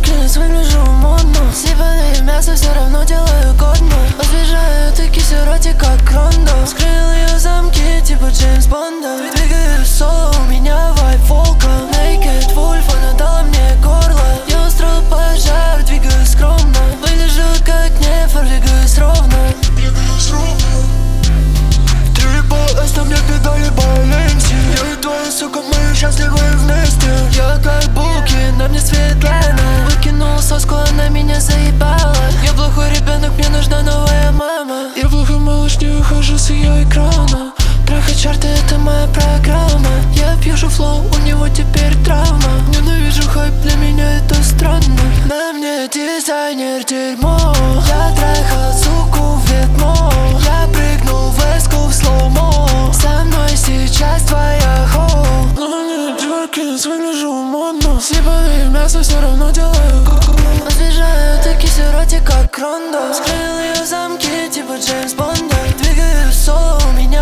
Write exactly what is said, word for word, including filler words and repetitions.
Джоркинс, выгляжу модно. Сипанное мясо все равно делаю годно. Освежаю таки сироти, как Рондо. Скрыл ее замки, типа Джеймс Бонда. Двигаюсь соло, у меня вайб волка. Naked Wolf, она дала мне горло. Я устроил пожар, двигаюсь скромно. Выгляжу как нефор, двигаюсь ровно. Три эс, на мне педали Баленси. Я и твоя сука, мы счастливы вместе. Я как Буки, на мне Светлана. Выкинул соску, она меня заебала. Я плохой ребенок, мне нужна новая мама. Я плохой малыш, не выхожу с ее экрана. Трахать чарты, это моя программа. Я пьюшу флоу, у него теперь травма. Ненавижу хайп, для меня это странно. На мне дизайнер дерьмо. Я трахал суку в Ветмо. Я прыгнул в эску в слоумо. Со мной сейчас твоя хоу. На мне Джоркинс, выгляжу модно. Сипанное мясо все равно делаю. Освежаю таки сироти, как Рондо. Скрыл ее замки, типа Джеймс Бонда. Двигаюсь соло, у меня